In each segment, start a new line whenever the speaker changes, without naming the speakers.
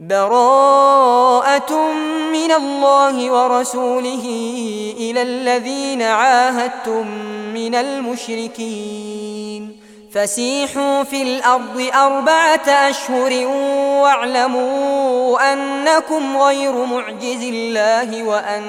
براءة من الله ورسوله إلى الذين عاهدتم من المشركين فسيحوا في الأرض 4 أشهر واعلموا أنكم غير معجز الله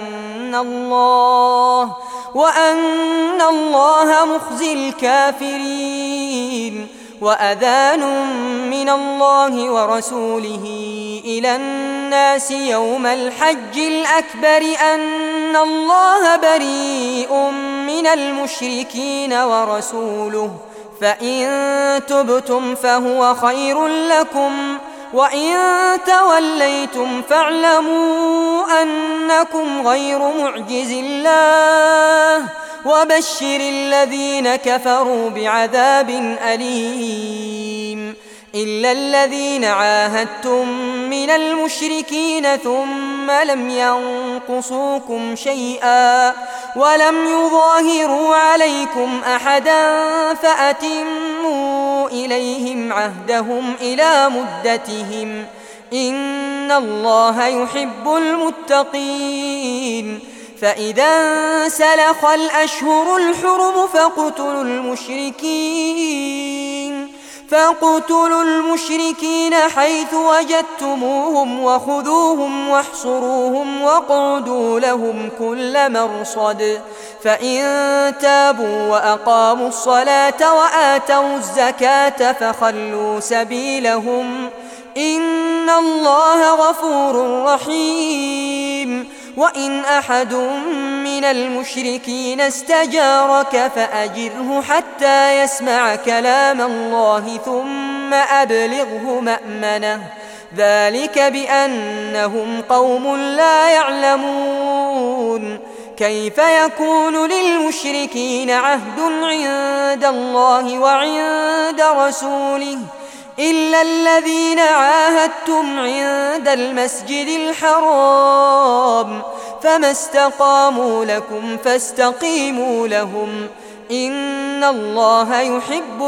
وأن الله مخزي الكافرين وأذان من الله ورسوله إلى الناس يوم الحج الأكبر أن الله بريء من المشركين ورسوله فإن تبتم فهو خير لكم وإن توليتم فاعلموا أنكم غير معجز الله وبشر الذين كفروا بعذاب أليم إلا الذين عاهدتم من المشركين ثم لم ينقصوكم شيئا ولم يظاهروا عليكم أحدا فأتموا إليهم عهدهم إلى مدتهم إن الله يحب المتقين فإذا انسلخ الأشهر الحرم فاقتلوا المشركين حيث وجدتموهم وخذوهم واحصروهم واقعدوا لهم كل مرصد فإن تابوا وأقاموا الصلاة وآتوا الزكاة فخلوا سبيلهم إن الله غفور رحيم وإن أحد من المشركين استجارك فأجره حتى يسمع كلام الله ثم أبلغه مأمنه ذلك بأنهم قوم لا يعلمون كيف يكون للمشركين عهد عند الله وعند رسوله إلا الذين عاهدتم عند المسجد الحرام فما استقاموا لكم فاستقيموا لهم إن الله يحب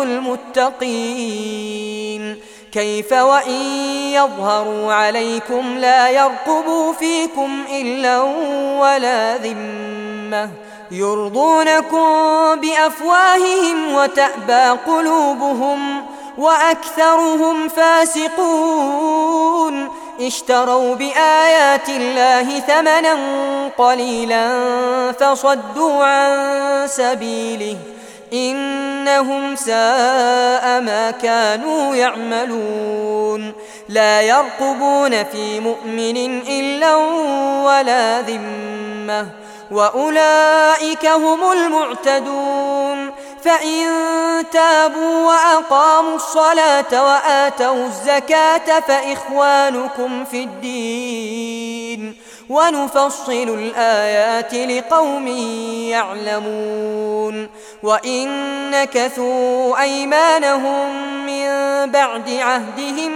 المتقين كيف وإن يظهروا عليكم لا يرقبوا فيكم إلا ولا ذمة يرضونكم بأفواههم وتأبى قلوبهم وأكثرهم فاسقون اشتروا بآيات الله ثمنا قليلا فصدوا عن سبيله إنهم ساء ما كانوا يعملون لا يرقبون في مؤمن إلا ولا ذمة وأولئك هم المعتدون فإن تابوا وأقاموا الصلاة وآتوا الزكاة فإخوانكم في الدين ونفصل الآيات لقوم يعلمون وإن نكثوا أيمانهم من بعد عهدهم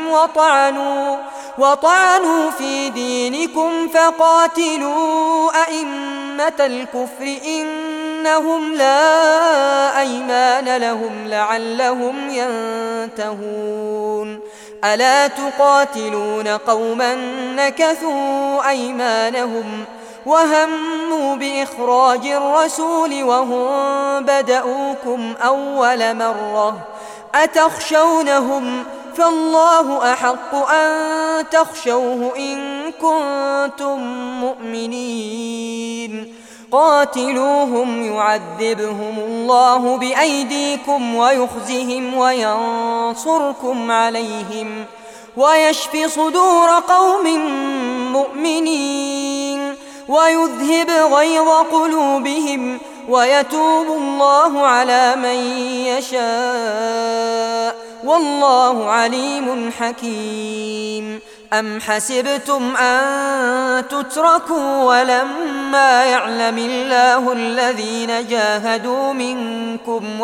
وطعنوا في دينكم فقاتلوا أئمة الكفر إنهم لا أيمان لهم لعلهم ينتهون ألا تقاتلون قوما نكثوا أيمانهم وهموا بإخراج الرسول وهم بدؤوكم أول مرة أتخشونهم فالله أحق أن تخشوه إن كنتم مؤمنين قاتلوهم يعذبهم الله بأيديكم ويخزهم وينصركم عليهم ويشفي صدور قوم مؤمنين ويذهب غيظ قلوبهم ويتوب الله على من يشاء والله عليم حكيم أم حسبتم أن تتركوا ولما يعلم الله الذين جاهدوا منكم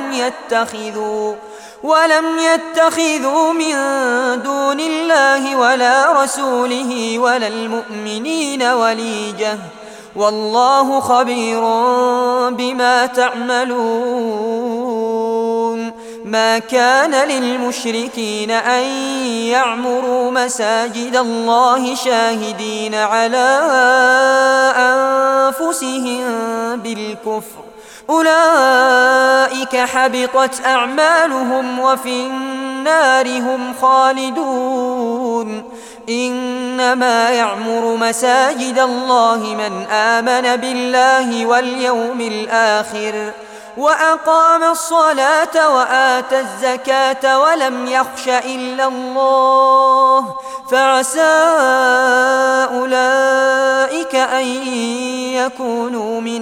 ولم يتخذوا من دون الله ولا رسوله ولا المؤمنين وليجة والله خبير بما تعملون ما كان للمشركين أن يعمروا مساجد الله شاهدين على أنفسهم بالكفر، أولئك حبطت أعمالهم وفي النار هم خالدون. إنما يعمر مساجد الله من آمن بالله واليوم الآخر وأقام الصلاة وآتى الزكاة ولم يخش إلا الله، فعسى أولئك أن يكونوا من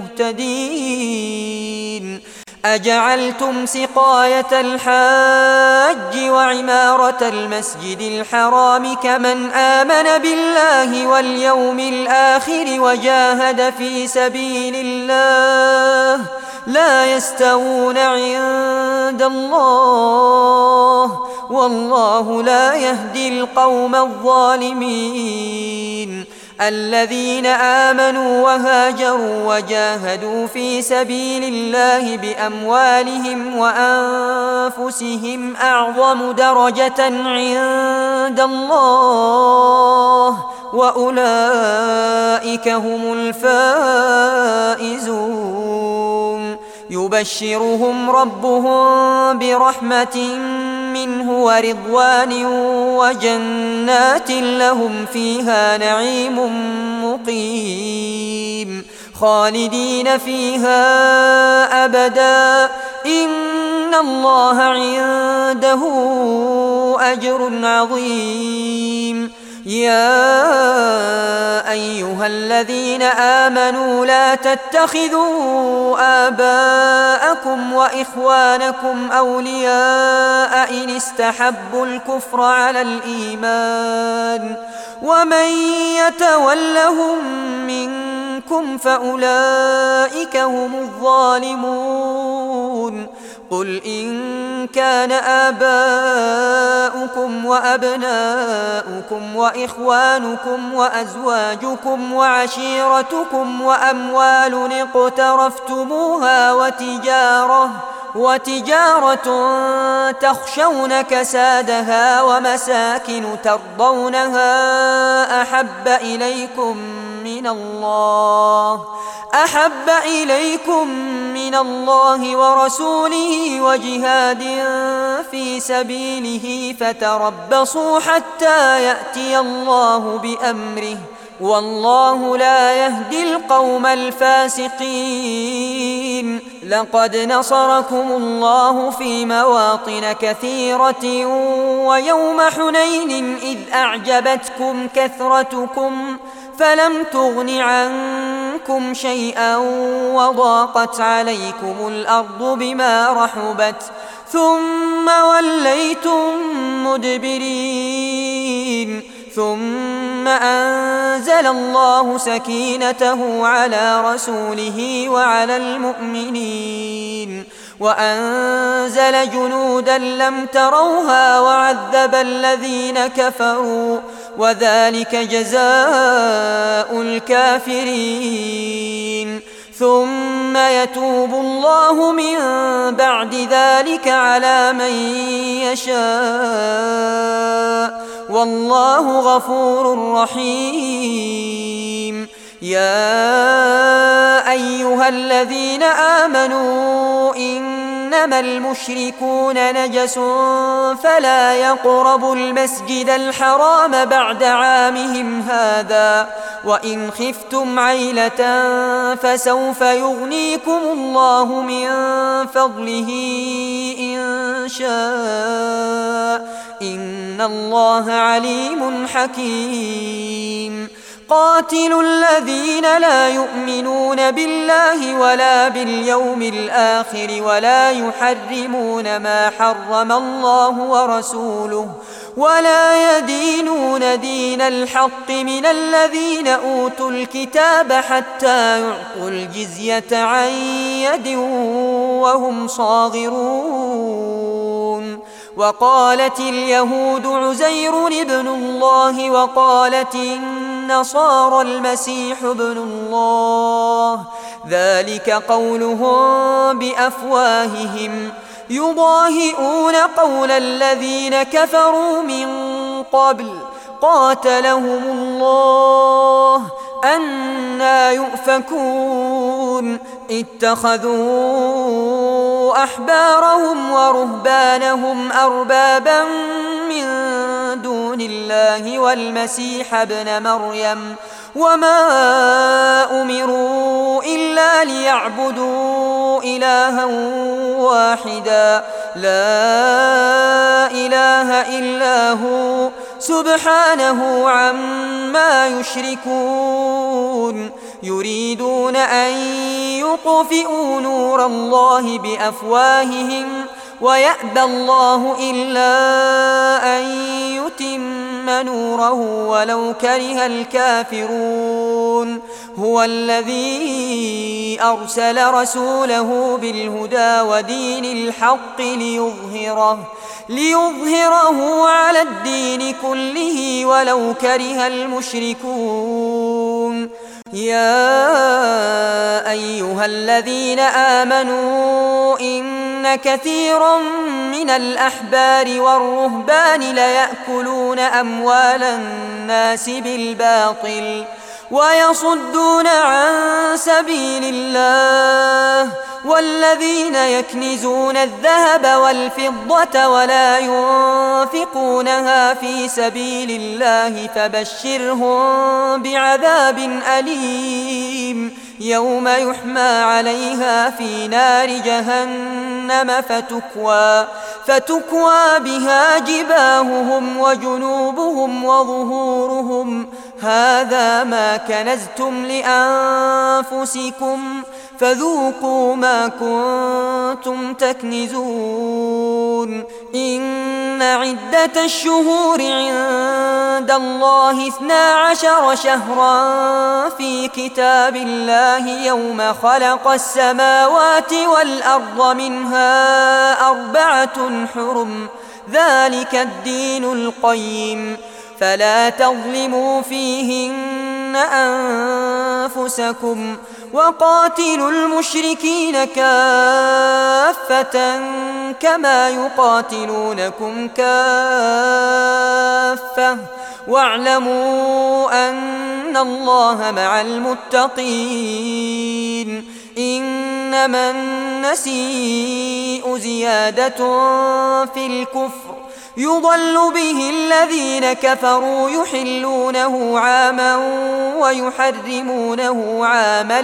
المهتدين. أجعلتم سقاية الحاج وعمارة المسجد الحرام كمن آمن بالله واليوم الآخر وجاهد في سبيل الله لا يستوون عند الله، والله لا يهدي القوم الظالمين. الذين آمنوا وهاجروا وجاهدوا في سبيل الله بأموالهم وأنفسهم أعظم درجة عند الله، وأولئك هم الفائزون. يبشرهم ربهم برحمة منه ورضوان وجنات لهم فيها نعيم مقيم خالدين فيها أبدا، إن الله عنده أجر عظيم. يا أيها الذين آمنوا لا تتخذوا آباءكم وإخوانكم أولياء إن استحبوا الكفر على الإيمان، ومن يتولهم منكم فأولئك هم الظالمون. قل إن كان آباؤكم وأبناؤكم وإخوانكم وأزواجكم وعشيرتكم وأموال اقترفتموها وتجارة تخشون كسادها ومساكن ترضونها أحب إليكم من الله ورسوله وجهاد في سبيله فتربصوا حتى يأتي الله بأمره، والله لا يهدي القوم الفاسقين. لقد نصركم الله في مواطن كثيرة ويوم حنين إذ أعجبتكم كثرتكم فلم تغن عنكم شيئا وضاقت عليكم الأرض بما رحبت ثم وليتم مدبرين، ثم أنزل الله سكينته على رسوله وعلى المؤمنين وأنزل جنودا لم تروها وعذب الذين كفروا، وذلك جزاء الكافرين. ثم يتوب الله من بعد ذلك على من يشاء، والله غفور رحيم. يا أيها الذين آمنوا إنما المشركون نجس فلا يقربوا المسجد الحرام بعد عامهم هذا، وإن خفتم عيلة فسوف يغنيكم الله من فضله إن شاء، إن الله عليم حكيم. قاتلوا الذين لا يؤمنون بالله ولا باليوم الآخر ولا يحرمون ما حرم الله ورسوله ولا يدينون دين الحق من الذين أوتوا الكتاب حتى يعطوا الجزية عن يد وهم صاغرون. وقالت اليهود عزير ابن الله وقالت النصارى المسيح ابن الله، ذلك قولهم بأفواههم يضاهئون قول الذين كفروا من قبل قاتلهم الله أنى يؤفكون اتخذوا أحبارهم ورهبانهم أربابا من دون الله والمسيح ابن مريم وما أمروا إلا ليعبدوا إلها واحدا لا إله إلا هو سبحانه عما يشركون يريدون أن يطفئوا نور الله بأفواههم ويأبى الله إلا أن يتم نوره ولو كره الكافرون هو الذي أرسل رسوله بالهدى ودين الحق ليظهره على الدين كله ولو كره المشركون يا أيها الذين آمنوا إن كثيرا من الأحبار والرهبان ليأكلون أموال الناس بالباطل ويصدون عن سبيل الله والذين يكنزون الذهب والفضة ولا ينفقونها في سبيل الله فبشرهم بعذاب أليم يوم يحمى عليها في نار جهنم فتكوى بها جباههم وجنوبهم وظهورهم هذا ما كنزتم لأنفسكم فذوقوا ما كنتم تكنزون إن عدة الشهور عند الله 12 شهرا في كتاب الله يوم خلق السماوات والأرض منها 4 حرم ذلك الدين القيم فلا تظلموا فيهن أنفسكم وقاتلوا المشركين كافة كما يقاتلونكم كافة واعلموا أن الله مع المتقين إنما النسيء زيادة في الكفر يضل به الذين كفروا يحلونه عاما ويحرمونه عاما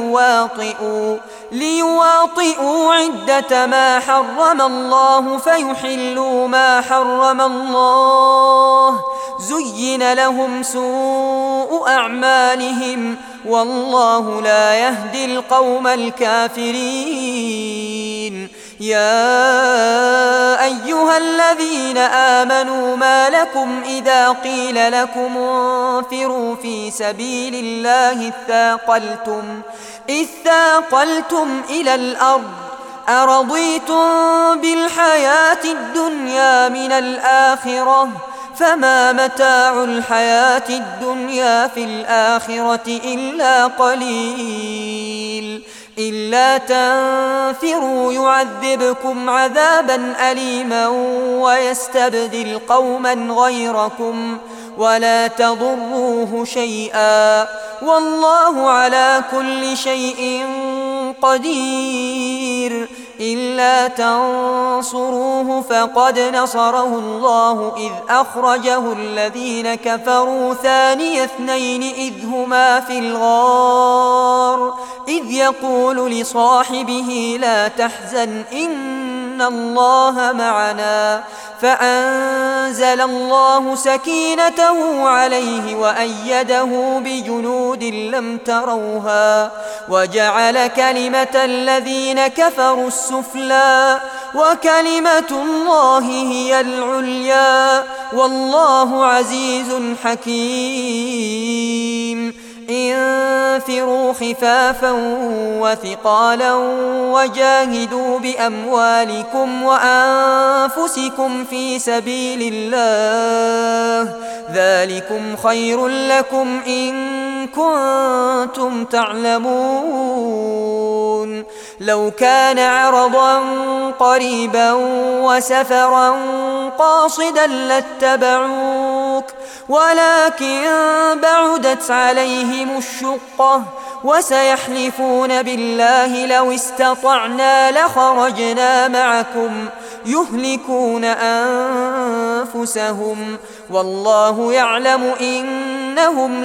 ليواطئوا عدة ما حرم الله فيحلوا ما حرم الله زين لهم سوء أعمالهم والله لا يهدي القوم الكافرين يا أيها الذين آمنوا ما لكم إذا قيل لكم انفروا في سبيل الله إذ ثاقلتم إلى الأرض أرضيتم بالحياة الدنيا من الآخرة فما متاع الحياة الدنيا في الآخرة إلا قليل إلا تنفروا يعذبكم عذابا أليما ويستبدل قوما غيركم ولا تضروه شيئا والله على كل شيء قدير إلا تنصروه فقد نصره الله إذ أخرجه الذين كفروا ثاني اثنين إذ هما في الغار إذ يقول لصاحبه لا تحزن إن الله معنا فأنزل الله سكينته عليه وأيده بجنود لم تروها وجعل كلمة الذين كفروا السفلى وكلمة الله هي العليا والله عزيز حكيم انفروا خفافا وثقالا وجاهدوا بأموالكم وأنفسكم في سبيل الله ذلكم خير لكم إن كنتم تعلمون لو كان عرضا قريبا وسفرا قاصدا لاتبعوك ولكن بعدت عليهم الشقة وسيحلفون بالله لو استطعنا لخرجنا معكم يهلكون أنفسهم والله يعلم إنهم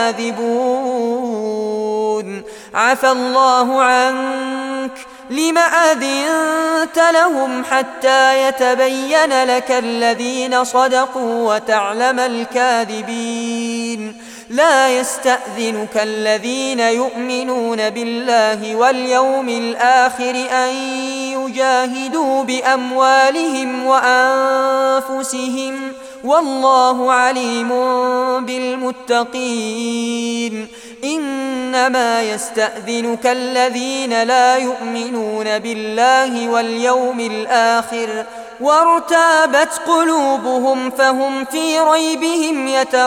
لكاذبون عفى الله عنك لم أذنت لهم حتى يتبين لك الذين صدقوا وتعلم الكاذبين لا يستأذنك الذين يؤمنون بالله واليوم الآخر أن يجاهدوا بأموالهم وأنفسهم والله عليم بالمتقين إنما يستأذنك الذين لا يؤمنون بالله واليوم الآخر وارتابت قلوبهم فهم في ريبهم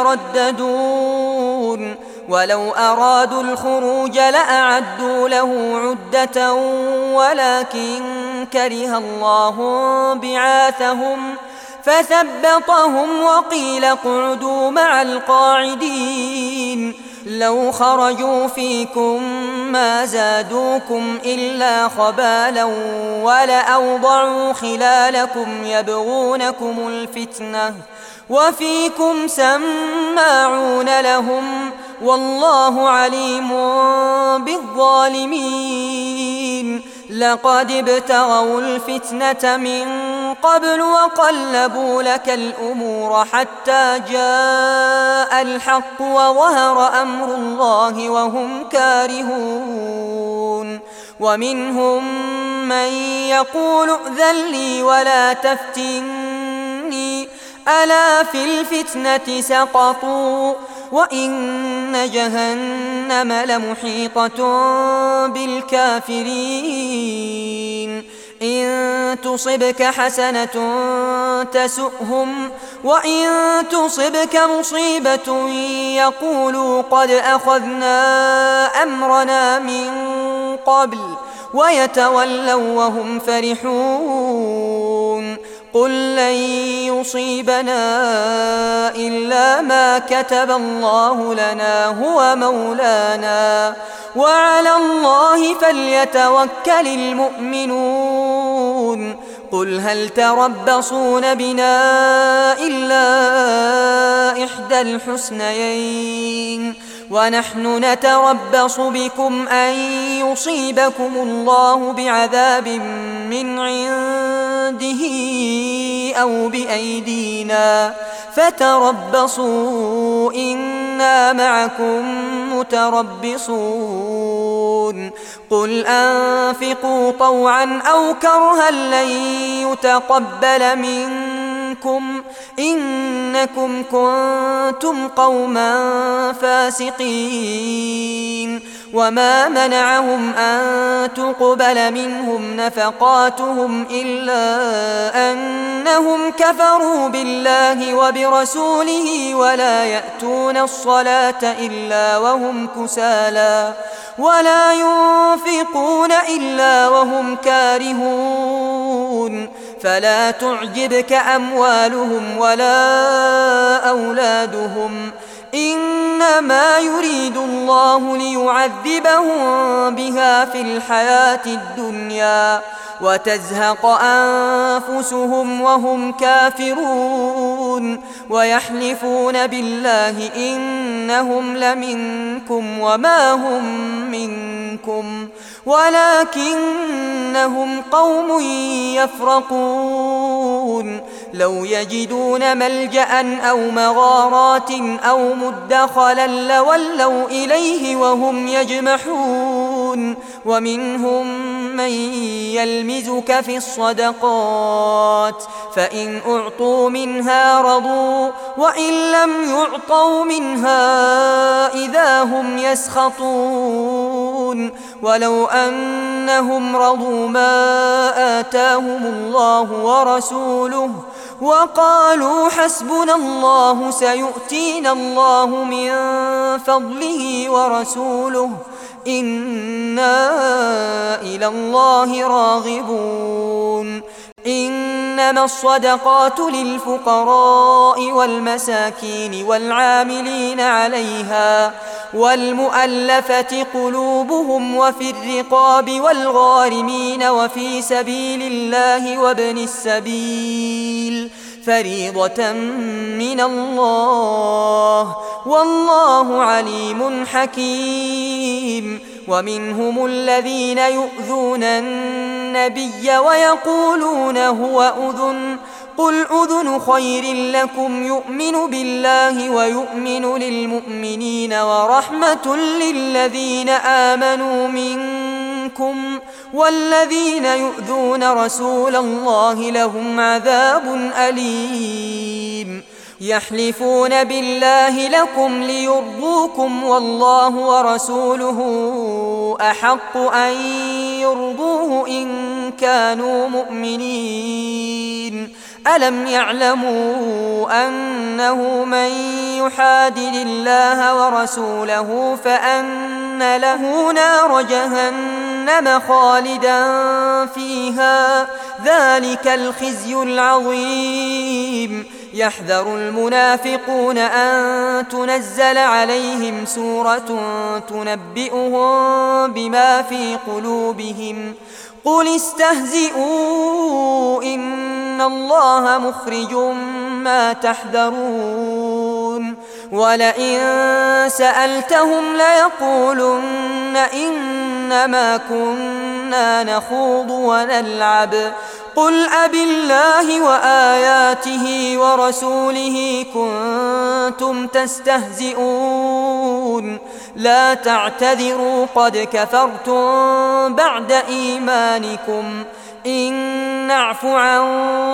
يترددون ولو أرادوا الخروج لأعدوا له عدة ولكن كره الله بعاثهم فثبطهم وقيل اقعدوا مع القاعدين لو خرجوا فيكم ما زادوكم إلا خبالا ولأوضعوا خلالكم يبغونكم الفتنة وفيكم سماعون لهم والله عليم بالظالمين لقد ابتغوا الفتنة من قبل وقلبوا لك الأمور حتى جاء الحق وظهر أمر الله وهم كارهون ومنهم من يقول ائذن لي ولا تفتني ألا في الفتنة سقطوا وإن جهنم لمحيطة بالكافرين إن تصبك حسنة تسؤهم وإن تصبك مصيبة يقولوا قد أخذنا أمرنا من قبل ويتولوا وهم فرحون قل لن يصيبنا إلا ما كتب الله لنا هو مولانا وعلى الله فليتوكل المؤمنون قل هل تربصون بنا إلا إحدى الحسنيين ونحن نتربص بكم أن يصيبكم الله بعذاب من عنده أو بأيدينا فتربصوا إنا معكم متربصون قل أنفقوا طوعا أو كرها لن يتقبل منكم إنكم كنتم قوما فاسقين وما منعهم أن تقبل منهم نفقاتهم إلا أنهم كفروا بالله وبرسوله ولا يأتون الصلاة إلا وهم كسالى ولا ينفقون إلا وهم كارهون فلا تعجبك أموالهم ولا أولادهم إنما يريد الله ليعذبهم بها في الحياة الدنيا وتزهق أنفسهم وهم كافرون ويحلفون بالله إنهم لمنكم وما هم منكم ولكنهم قوم يفرقون لو يجدون ملجأ أو مغارات أو مدخلا لولوا إليه وهم يجمحون ومنهم من يلمزك في الصدقات فإن أعطوا منها رضوا وإن لم يعطوا منها إذا هم يسخطون ولو أنهم رضوا ما آتاهم الله ورسوله وقالوا حسبنا الله سيؤتينا الله من فضله ورسوله إنا إلى الله راغبون إنما الصدقات للفقراء والمساكين والعاملين عليها والمؤلفة قلوبهم وفي الرقاب والغارمين وفي سبيل الله وابن السبيل فريضة من الله والله عليم حكيم. ومنهم الذين يؤذون النبي ويقولون هو أذن قل أذن خير لكم يؤمن بالله ويؤمن للمؤمنين ورحمة للذين آمنوا منكم والذين يؤذون رسول الله لهم عذاب أليم. يحلفون بالله لكم ليرضوكم والله ورسوله أحق أن يرضوه إن كانوا مؤمنين. ألم يعلموا أنه من يحادد الله ورسوله فأن له نار جهنم خالدا فيها ذلك الخزي العظيم. يحذر المنافقون أن تنزل عليهم سورة تنبئهم بما في قلوبهم قل استهزئوا إن الله مخرج ما تحذرون. ولئن سألتهم ليقولن إنما كنا نخوض ونلعب قل أبالله وآياته ورسوله كنتم تستهزئون لا تعتذروا قد كفرتم بعد إيمانكم إن نعف عن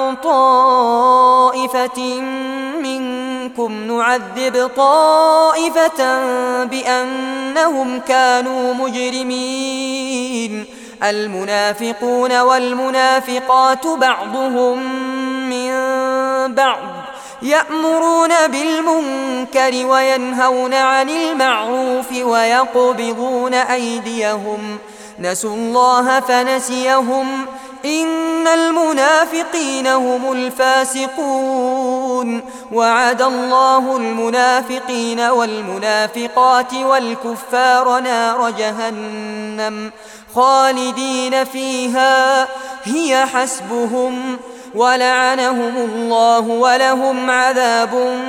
طائفة منكم نعذب طائفة بأنهم كانوا مجرمين. المنافقون والمنافقات بعضهم من بعض يأمرون بالمنكر وينهون عن المعروف ويقبضون أيديهم نسوا الله فنسيهم إن المنافقين هم الفاسقون. وعد الله المنافقين والمنافقات والكفار نار جهنم خالدين فيها هي حسبهم ولعنهم الله ولهم عذاب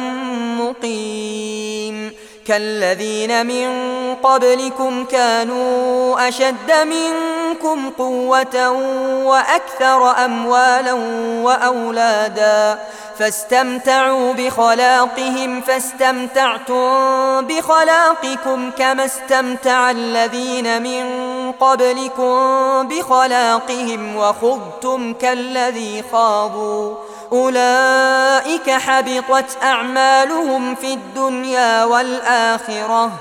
مقيم. كالذين من قبلكم كانوا أشد منكم قوة وأكثر أموالا وأولادا فاستمتعوا بخلاقهم فاستمتعتم بخلاقكم كما استمتع الذين من قبلكم بخلاقهم وخضتم كالذي خاضوا أولئك حبطت أعمالهم في الدنيا والآخرة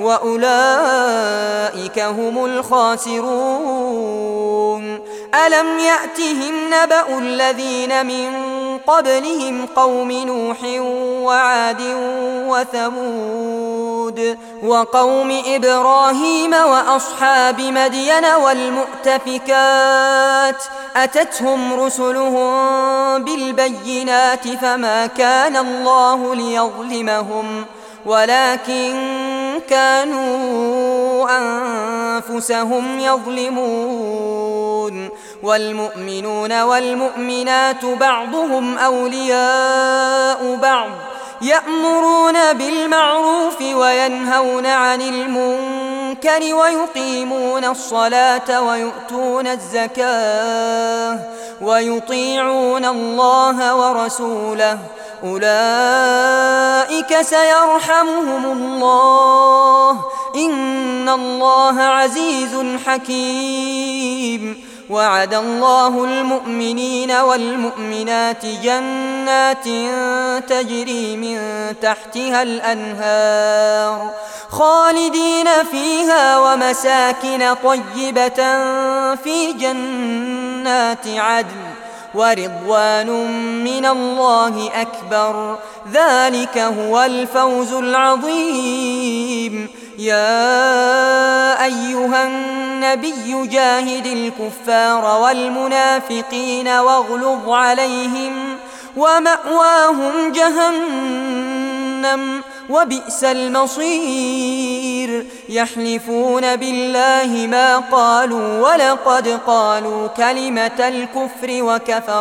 وأولئك هم الخاسرون. ألم يأتهم نبأ الذين من قبلهم قوم نوح وعاد وثمود وقوم إبراهيم وأصحاب مدين والمؤتفكات أتتهم رسلهم بالبينات فما كان الله ليظلمهم ولكن كانوا أنفسهم يظلمون. والمؤمنون والمؤمنات بعضهم أولياء بعض يأمرون بالمعروف وينهون عن المنكر ويقيمون الصلاة ويؤتون الزكاة ويطيعون الله ورسوله أولئك سيرحمهم الله إن الله عزيز حكيم. وعد الله المؤمنين والمؤمنات جنات تجري من تحتها الأنهار خالدين فيها ومساكن طيبة في جنات عدن ورضوان من الله أكبر ذلك هو الفوز العظيم. يا أيها النبي جاهد الكفار والمنافقين واغلظ عليهم ومأواهم جهنم وبئس المصير يحلفون بالله ما قالوا ولقد قالوا كلمة الكفر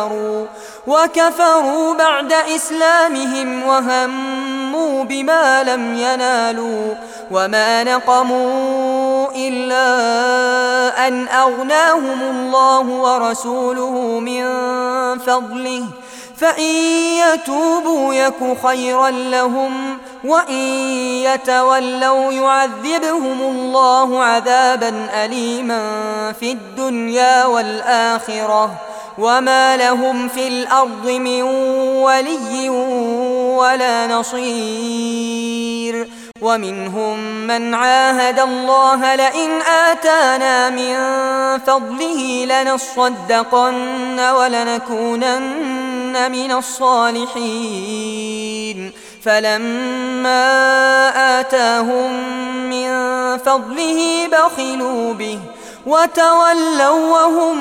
وكفروا بعد إسلامهم وهموا بما لم ينالوا وما نقموا إلا أن أغناهم الله ورسوله من فضله فإن يتوبوا يك خيرا لهم وإن يتولوا يعذبهم الله عذابا أليما في الدنيا والآخرة وما لهم في الأرض من ولي ولا نصير ومنهم من عاهد الله لئن آتانا من فضله لنصدقن ولنكونن من الصالحين فلما آتاهم من فضله بخلوا به وتولوا وهم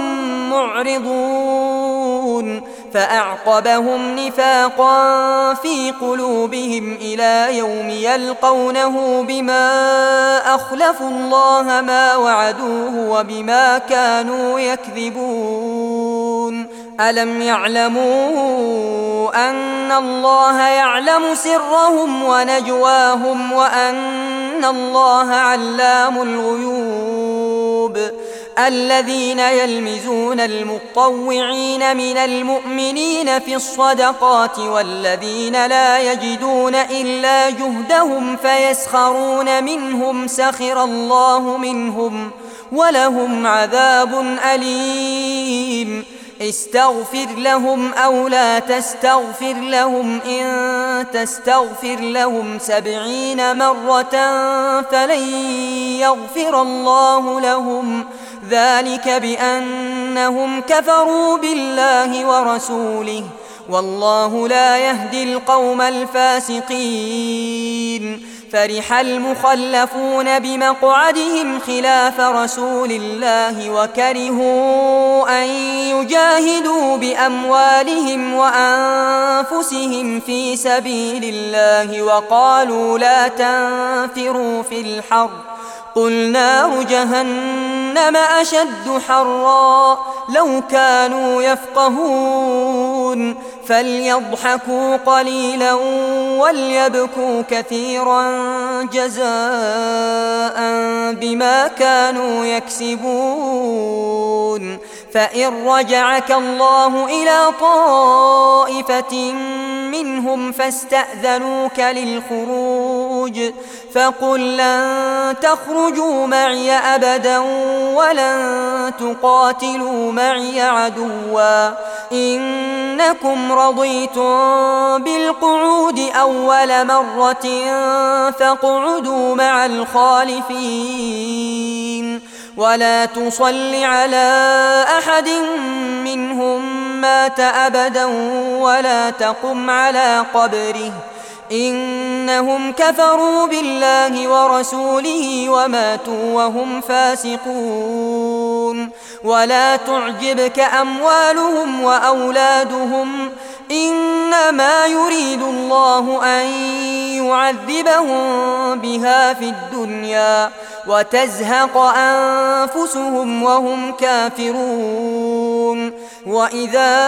معرضون فأعقبهم نفاقا في قلوبهم إلى يوم يلقونه بما أخلفوا الله ما وعدوه وبما كانوا يكذبون ألم يعلموا أن الله يعلم سرهم ونجواهم وأن الله علام الغيوب الذين يلمزون المطوعين من المؤمنين في الصدقات والذين لا يجدون إلا جهدهم فيسخرون منهم سخر الله منهم ولهم عذاب أليم استغفر لهم أو لا تستغفر لهم إن تستغفر لهم 70 مرة فلن يغفر الله لهم ذلك بأنهم كفروا بالله ورسوله والله لا يهدي القوم الفاسقين فرح المخلفون بمقعدهم خلاف رسول الله وكرهوا أن يجاهدوا بأموالهم وأنفسهم في سبيل الله وقالوا لا تنفروا في الحر قل نار جهنم أشد حرا لو كانوا يفقهون فليضحكوا قليلا وليبكوا كثيرا جزاء بما كانوا يكسبون فإن رجعك الله إلى طائفة منهم فاستأذنوك للخروج فقل لن تخرجوا معي أبدا ولن تقاتلوا معي عدوا إنكم رضيتم بالقعود أول مرة فاقعدوا مع الخالفين ولا تصل على أحد منهم مات أبدا ولا تقم على قبره إنهم كفروا بالله ورسوله وماتوا وهم فاسقون ولا تعجبك أموالهم وأولادهم إنما يريد الله أن يعذبهم بها في الدنيا وتزهق أنفسهم وهم كافرون وإذا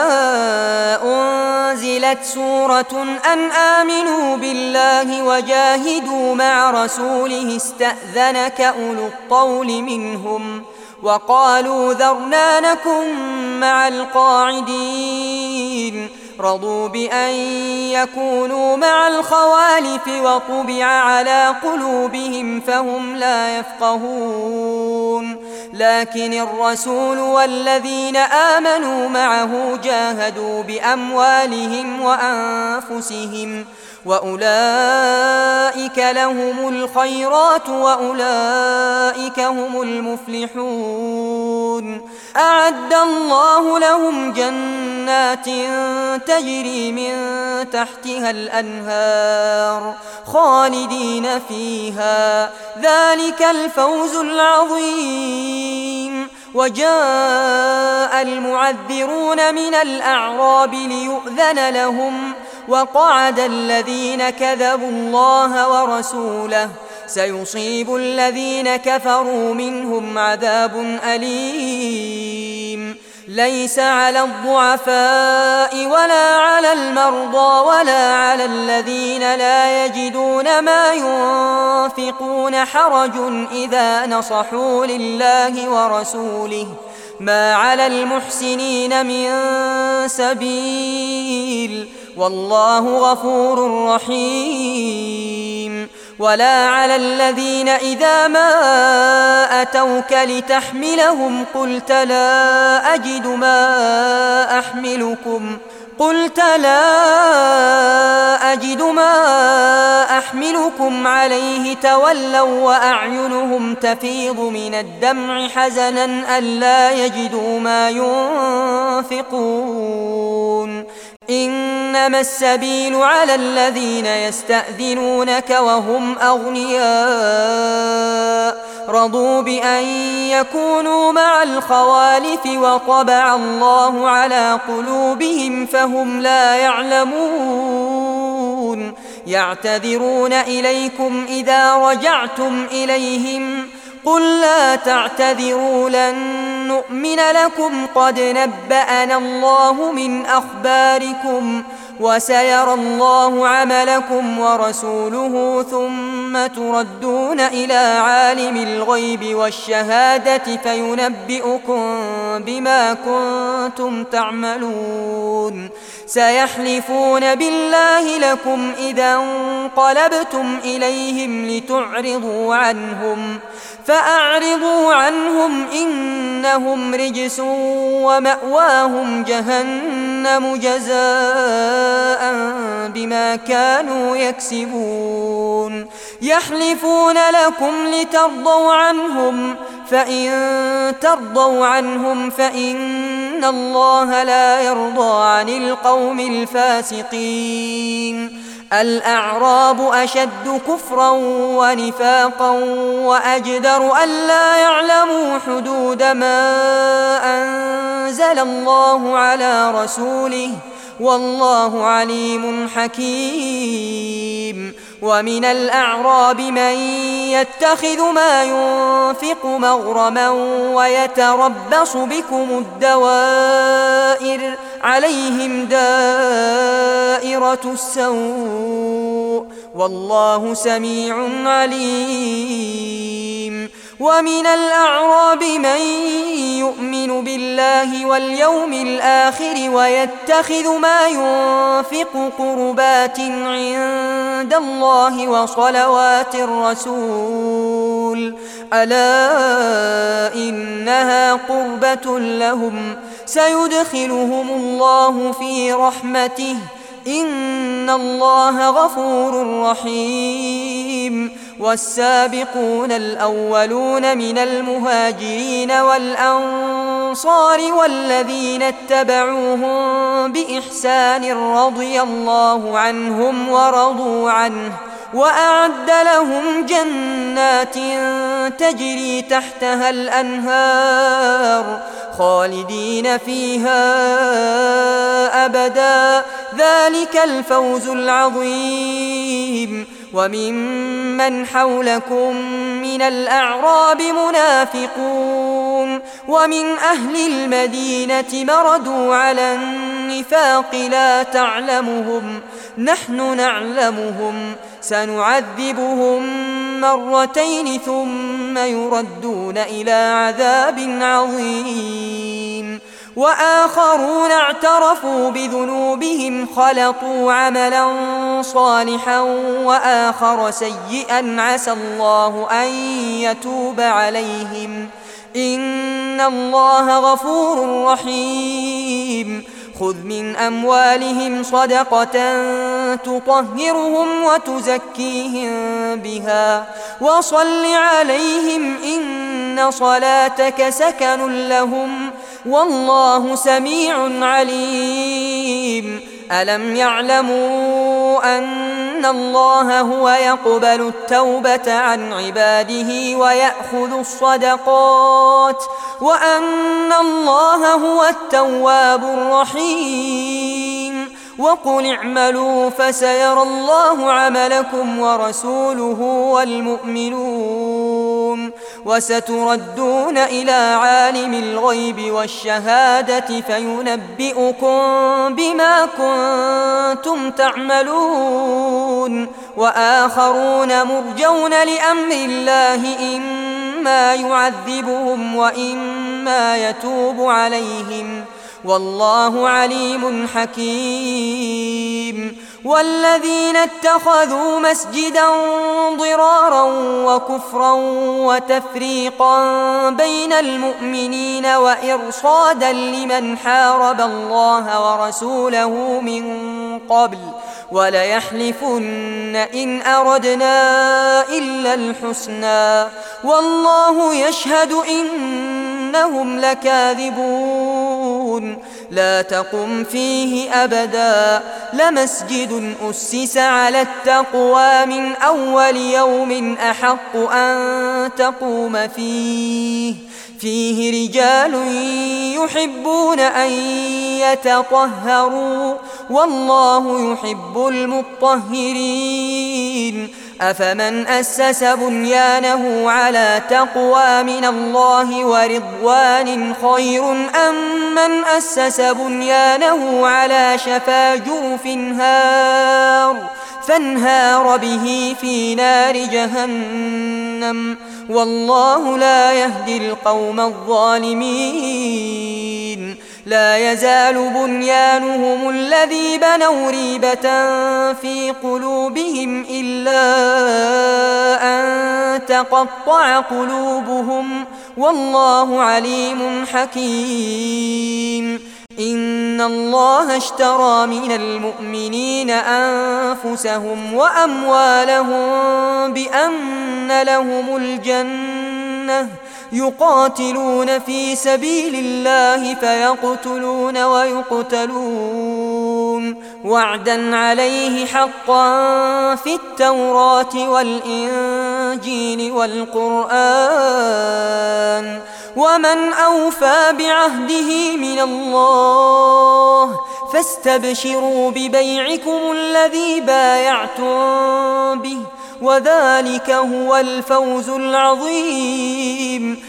أنزلت سورة أن آمنوا بالله وجاهدوا مع رسوله استأذنك أولو الطول منهم وقالوا ذرنا نكن مع القاعدين رضوا بأن يكونوا مع الخوالف وطبع على قلوبهم فهم لا يفقهون لكن الرسول والذين آمنوا معه جاهدوا بأموالهم وأنفسهم وأولئك لهم الخيرات وأولئك هم المفلحون. أعد الله لهم جنات تجري من تحتها الأنهار خالدين فيها، ذلك الفوز العظيم. وجاء المعذرون من الأعراب ليؤذن لهم، وقعد الذين كذبوا الله ورسوله، سيصيب الذين كفروا منهم عذاب أليم. ليس على الضعفاء ولا على المرضى ولا على الذين لا يجدون ما ينفقون حرج إذا نصحوا لله ورسوله، ما على المحسنين من سبيل، والله غفور رحيم. ولا على الذين إذا ما أتوك لتحملهم قلت لا أجد ما أحملكم عليه تولوا وأعينهم تفيض من الدمع حزنا ألا يجدوا ما ينفقون. إنما السبيل على الذين يستأذنونك وهم أغنياء رضوا بأن يكونوا مع الخوالف وطبع الله على قلوبهم فهم لا يعلمون. يعتذرون إليكم إذا رجعتم إليهم قل لا تعتذروا لن نؤمن لكم قد نبأنا الله من أخباركم وسيرى الله عملكم ورسوله ثم تردون إلى عالم الغيب والشهادة فينبئكم بما كنتم تعملون. سيحلفون بالله لكم إذا انقلبتم إليهم لتعرضوا عنهم فأعرضوا عنهم إنهم رجس ومأواهم جهنم جزاء بما كانوا يكسبون. يحلفون لكم لترضوا عنهم فإن ترضوا عنهم فإن الله لا يرضى عن القوم الفاسقين. الأعراب أشد كفرا ونفاقا وأجدر ألا يعلموا حدود ما أنزل الله على رسوله والله عليم حكيم. ومن الأعراب من يتخذ ما ينفق مغرما ويتربص بكم الدوائر عليهم دائرة السوء والله سميع عليم. ومن الأعراب من يؤمن بالله واليوم الآخر ويتخذ ما ينفق قربات عند الله وصلوات الرسول ألا إنها قربة لهم سيدخلهم الله في رحمته إن الله غفور رحيم. والسابقون الأولون من المهاجرين والأنصار والذين اتبعوهم بإحسان رضي الله عنهم ورضوا عنه وأعد لهم جنات تجري تحتها الأنهار خالدين فيها أبدا ذلك الفوز العظيم. وممن حولكم من الأعراب منافقون ومن أهل المدينة مردوا على النفاق لا تعلمهم نحن نعلمهم سنعذبهم مرتين ثم يردون إلى عذاب عظيم. وآخرون اعترفوا بذنوبهم خلطوا عملا صالحا وآخر سيئا عسى الله أن يتوب عليهم إن الله غفور رحيم. خذ من أموالهم صدقة تطهرهم وتزكيهم بها وصل عليهم إن صلاتك سكن لهم والله سميع عليم ألم يعلموا أن الله هو يقبل التوبة عن عباده ويأخذ الصدقات وأن الله هو التواب الرحيم وقل اعملوا فسيرى الله عملكم ورسوله والمؤمنون وستردون إلى عالم الغيب والشهادة فينبئكم بما كنتم تعملون وآخرون مرجون لأمر الله إما يعذبهم وإما يتوب عليهم والله عليم حكيم والذين اتخذوا مسجدا ضرارا وكفرا وتفريقا بين المؤمنين وإرصادا لمن حارب الله ورسوله من قبل وليحلفن إن أردنا إلا الحسنى والله يشهد إنهم لكاذبون لا تقم فيه أبدا لمسجد أسس على التقوى من أول يوم أحق أن تقوم فيه رجال يحبون أن يتطهروا والله يحب المطهرين أفمن أسس بنيانه على تقوى من الله ورضوان خير أم من أسس بنيانه على شفا جرف فانهار به في نار جهنم والله لا يهدي القوم الظالمين لا يزال بنيانهم الذي بنوا ريبة في قلوبهم إلا أن تقطع قلوبهم والله عليم حكيم إن الله اشترى من المؤمنين أنفسهم وأموالهم بأن لهم الجنة يقاتلون في سبيل الله فيقتلون ويقتلون وعدا عليه حقا في التوراة والإنجيل والقرآن ومن أوفى بعهده من الله فاستبشروا ببيعكم الذي بايعتم به وذلك هو الفوز العظيم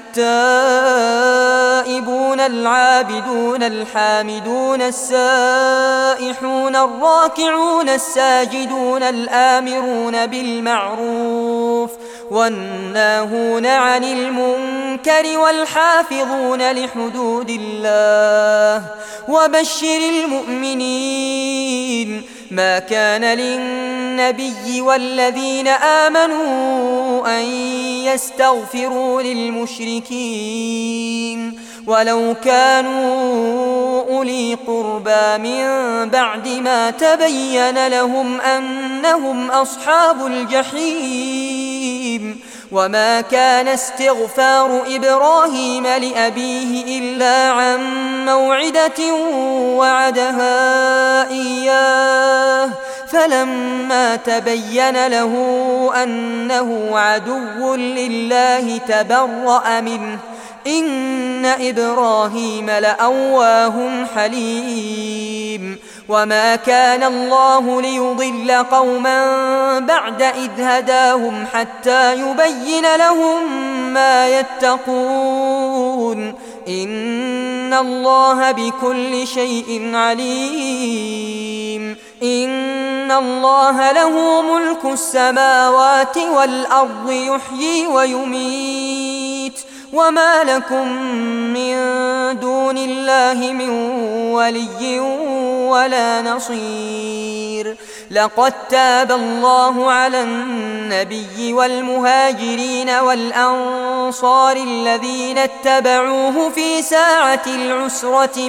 التائبون العابدون الحامدون السائحون الراكعون الساجدون الآمرون بالمعروف والناهون عن المنكر والحافظون لحدود الله وبشر المؤمنين ما كان للنبي والذين آمنوا أن يستغفروا للمشركين ولو كانوا أولي قربى من بعد ما تبين لهم أنهم أصحاب الجحيم وما كان استغفار إبراهيم لأبيه إلا عن موعدة وعدها إياه فلما تبين له أنه عدو لله تبرأ منه إن إبراهيم لأواه حليم وما كان الله ليضل قوما بعد إذ هداهم حتى يبين لهم ما يتقون إن الله بكل شيء عليم إن الله له ملك السماوات والأرض يحيي ويميت وما لكم من دون الله من ولي ولا نصير لقد تاب الله على النبي والمهاجرين والأنصار الذين اتبعوه في ساعة العسرة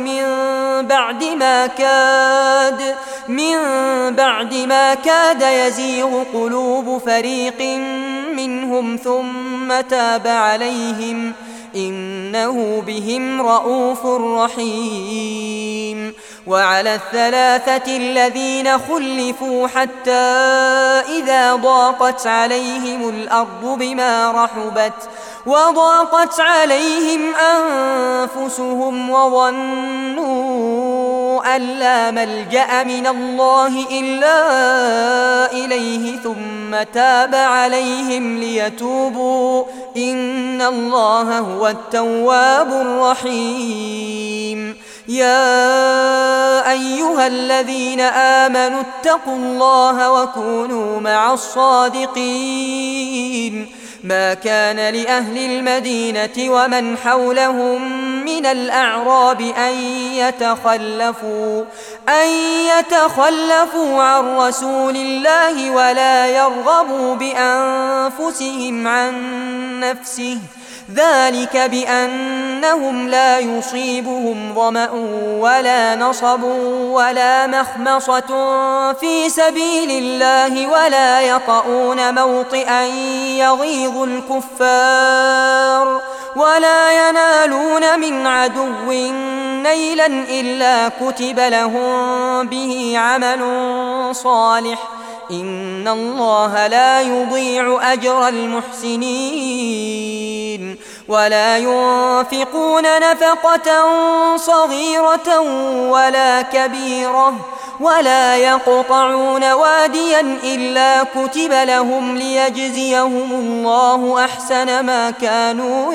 من بعد ما كاد يزيغ قلوب فريق منهم ثم تاب عليهم إنه بهم رءوف رحيم. وعلى الثلاثة الذين خلفوا حتى إذا ضاقت عليهم الأرض بما رحبت وضاقت عليهم أنفسهم وظنوا أن لا ملجأ من الله إلا إليه ثم تاب عليهم ليتوبوا إن الله هو التواب الرحيم. يا أيها الذين آمنوا اتقوا الله وكونوا مع الصادقين. ما كان لأهل المدينة ومن حولهم من الأعراب أن يتخلفوا عن رسول الله ولا يرغبوا بأنفسهم عن نفسه، ذلك بأنهم لا يصيبهم ظمأ ولا نصب ولا مخمصة في سبيل الله ولا يطؤون موطئا يغيظ الكفار ولا ينالون من عدو نيلا إلا كتب لهم به عمل صالح إن الله لا يضيع أجر المحسنين. ولا ينفقون نفقة صغيرة ولا كبيرة ولا يقطعون واديا إلا كتب لهم ليجزيهم الله أحسن ما كانوا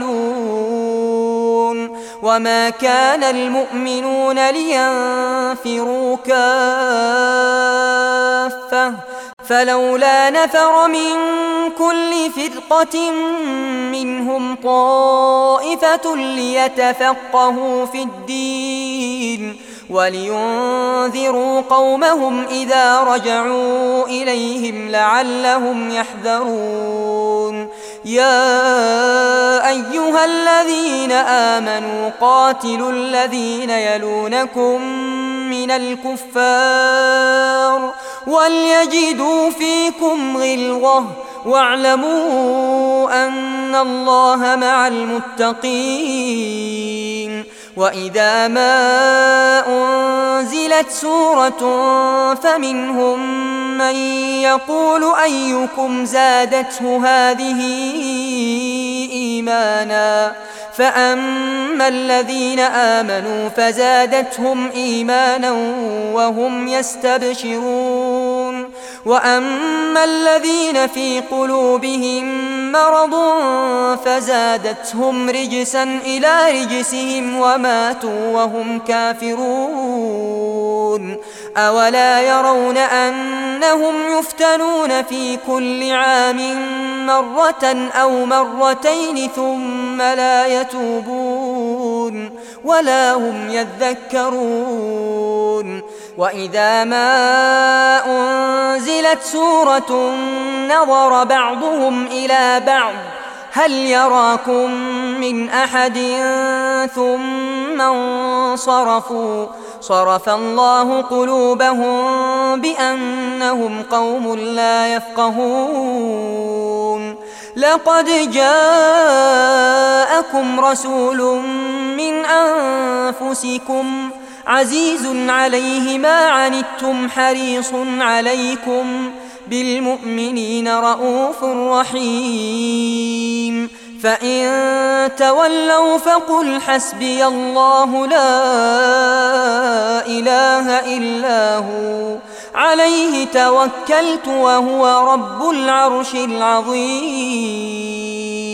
يعملون. وما كان المؤمنون لينفروا كافة فلولا نفر من كل فرقة منهم طائفة ليتفقهوا في الدين ولينذروا قومهم إذا رجعوا إليهم لعلهم يحذرون. يا أيها الذين آمنوا قاتلوا الذين يلونكم من الكفار وليجدوا فيكم غلظة واعلموا أن الله مع المتقين. وإذا ما أنزلت سورة فمنهم من يقول أيكم زادته هذه إيمانا فأما الذين آمنوا فزادتهم إيمانا وهم يستبشرون وأما الذين في قلوبهم مرض فزادتهم رجسا إلى رجسهم وماتوا وهم كافرون. أولا يرون أنهم يفتنون في كل عام مرة أو مرتين ثم لا يتوبون ولا هم يذكرون. وإذا ما أنزلت سورة نظر بعضهم إلى بعض هل يراكم من أحد ثم انصرفوا صرف الله قلوبهم بأنهم قوم لا يفقهون. لقد جاءكم رسول من أنفسكم عزيز عليه ما عنتم حريص عليكم بالمؤمنين رءوف رحيم. فإن تولوا فقل حسبي الله لا إله إلا هو عليه توكلت وهو رب العرش العظيم.